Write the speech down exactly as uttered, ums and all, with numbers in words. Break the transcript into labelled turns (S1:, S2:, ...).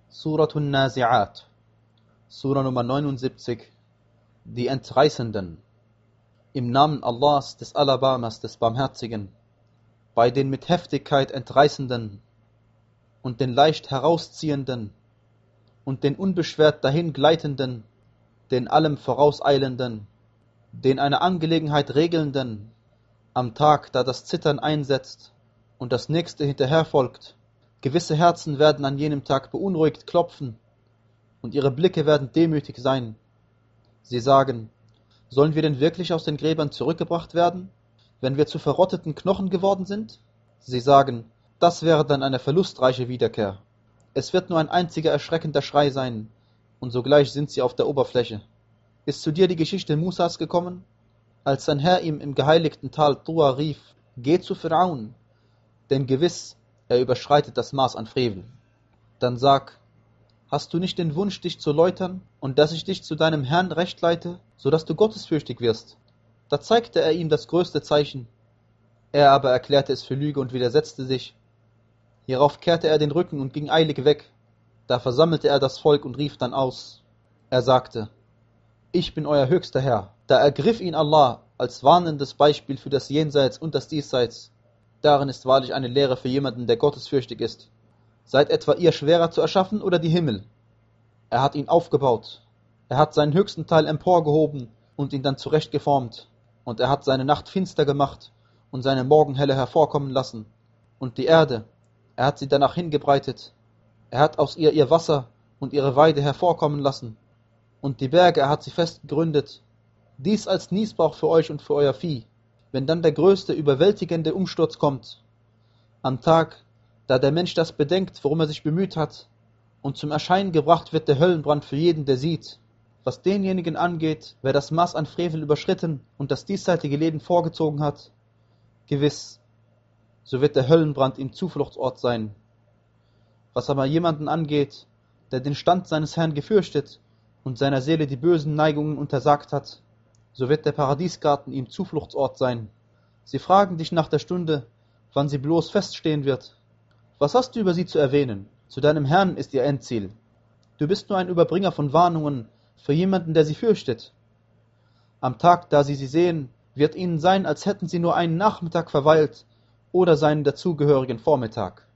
S1: Suratun Nazi'at, Surah Nummer neunundsiebzig, die Entreißenden. Im Namen Allahs, des Alabamas, des Barmherzigen, bei den mit Heftigkeit Entreißenden und den leicht Herausziehenden und den unbeschwert dahingleitenden, den allem Vorauseilenden, den eine Angelegenheit Regelnden, am Tag, da das Zittern einsetzt und das Nächste hinterherfolgt. Gewisse Herzen werden an jenem Tag beunruhigt klopfen und ihre Blicke werden demütig sein. Sie sagen, sollen wir denn wirklich aus den Gräbern zurückgebracht werden, wenn wir zu verrotteten Knochen geworden sind? Sie sagen, das wäre dann eine verlustreiche Wiederkehr. Es wird nur ein einziger erschreckender Schrei sein, und sogleich sind sie auf der Oberfläche. Ist zu dir die Geschichte Musas gekommen, als sein Herr ihm im geheiligten Tal Tua rief, geh zu Pharaon, denn gewiss, er überschreitet das Maß an Frevel. Dann sag, hast du nicht den Wunsch, dich zu läutern, und dass ich dich zu deinem Herrn recht leite, so dass du gottesfürchtig wirst? Da zeigte er ihm das größte Zeichen. Er aber erklärte es für Lüge und widersetzte sich. Hierauf kehrte er den Rücken und ging eilig weg. Da versammelte er das Volk und rief dann aus. Er sagte, ich bin euer höchster Herr. Da ergriff ihn Allah als warnendes Beispiel für das Jenseits und das Diesseits. Darin ist wahrlich eine Lehre für jemanden, der gottesfürchtig ist. Seid etwa ihr schwerer zu erschaffen oder die Himmel? Er hat ihn aufgebaut. Er hat seinen höchsten Teil emporgehoben und ihn dann zurechtgeformt. Und er hat seine Nacht finster gemacht und seine Morgenhelle hervorkommen lassen. Und die Erde, er hat sie danach hingebreitet. Er hat aus ihr ihr Wasser und ihre Weide hervorkommen lassen. Und die Berge, er hat sie fest gegründet. Dies als Nießbrauch für euch und für euer Vieh. Wenn dann der größte, überwältigende Umsturz kommt, am Tag, da der Mensch das bedenkt, worum er sich bemüht hat, und zum Erscheinen gebracht wird der Höllenbrand für jeden, der sieht, was denjenigen angeht, wer das Maß an Frevel überschritten und das diesseitige Leben vorgezogen hat, gewiss, so wird der Höllenbrand ihm Zufluchtsort sein. Was aber jemanden angeht, der den Stand seines Herrn gefürchtet und seiner Seele die bösen Neigungen untersagt hat, so wird der Paradiesgarten ihm Zufluchtsort sein. Sie fragen dich nach der Stunde, wann sie bloß feststehen wird. Was hast du über sie zu erwähnen? Zu deinem Herrn ist ihr Endziel. Du bist nur ein Überbringer von Warnungen für jemanden, der sie fürchtet. Am Tag, da sie sie sehen, wird ihnen sein, als hätten sie nur einen Nachmittag verweilt oder seinen dazugehörigen Vormittag.